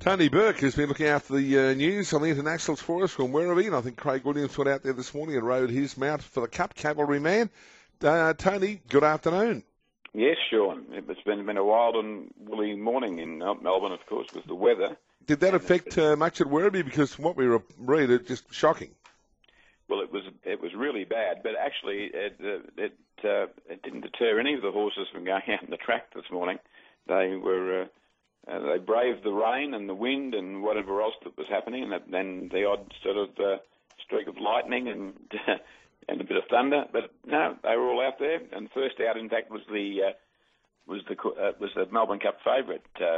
Tony Burke has been looking after the news on the internationals for us from Werribee, and I think Craig Williams went out there this morning and rode his mount for the Cup, Cavalryman. Tony, good afternoon. Yes, Sean. It's been a wild and woolly morning in Melbourne, of course, with the weather. Did that affect much at Werribee? Because from what we read, it's just shocking. Well, it was really bad, but actually it didn't deter any of the horses from going out on the track this morning. They were they braved the rain and the wind and whatever else that was happening, and then the odd sort of streak of lightning and and a bit of thunder. But no, they were all out there. And first out, in fact, was the Melbourne Cup favourite,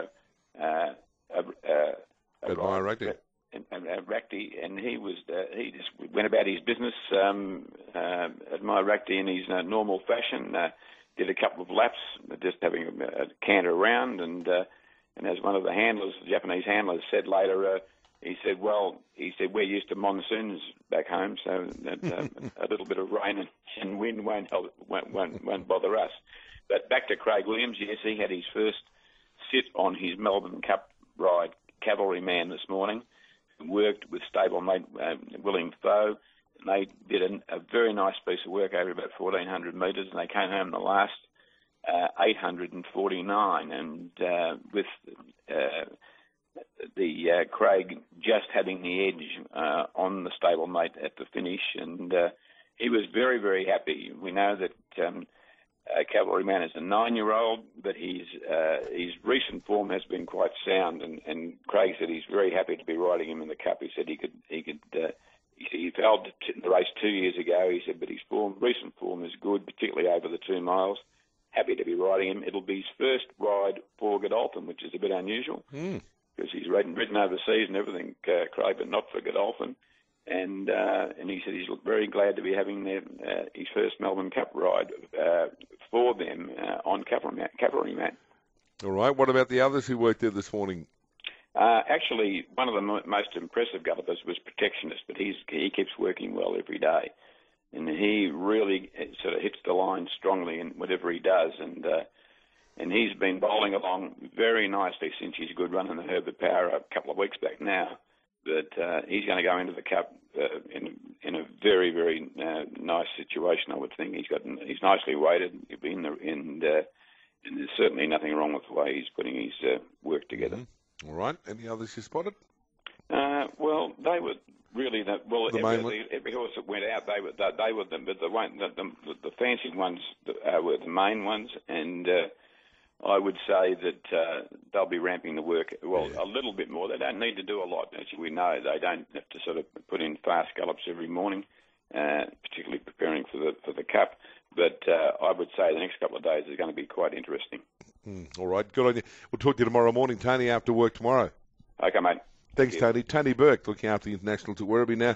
Admire Rugby. Racti, and he just went about his business, Admire Racti, in his normal fashion. Did a couple of laps, just having a canter around, and as one of the handlers, the Japanese handlers, said later, he said we're used to monsoons back home, so that, a little bit of rain and wind won't bother us. But back to Craig Williams, yes, he had his first sit on his Melbourne Cup ride, Cavalryman, this morning. Worked with stablemate William Foe. They did a very nice piece of work over about 1,400 metres, and they came home in the last 849, and with the Craig just having the edge on the stablemate at the finish, and he was very, very happy. We know that Cavalryman is a 9-year-old, but his recent form has been quite sound, and Craig said he's very happy to be riding him in the Cup. He said he failed in the race 2 years ago. He said, but his recent form is good, particularly over the 2 miles. Happy to be riding him. It'll be his first ride for Godolphin, which is a bit unusual because he's ridden overseas and everything, Craig, but not for Godolphin. And he said he's very glad to be having his first Melbourne Cup ride for them on Cavalryman. All right. What about the others who worked there this morning? Actually, one of the most impressive gallopers was Protectionist, but he keeps working well every day. And he really sort of hits the line strongly in whatever he does. And he's been bowling along very nicely since his good run in the Herbert Power a couple of weeks back now. But he's going to go into the Cup in a very, very nice situation, I would think. He's nicely weighted, and there's certainly nothing wrong with the way he's putting his work together. All right. Any others you spotted? Well, they were really every horse that went out, they were the fancy ones were the main ones, and I would say that they'll be ramping the work a little bit more. They don't need to do a lot. As we know, they don't have to sort of put in fast gallops every morning, particularly preparing for the Cup. But I would say the next couple of days is going to be quite interesting. All right, good on you. We'll talk to you tomorrow morning, Tony, after work tomorrow. Okay, mate. Thanks, Tony. Tony Burke, looking after the internationals at Werribee now.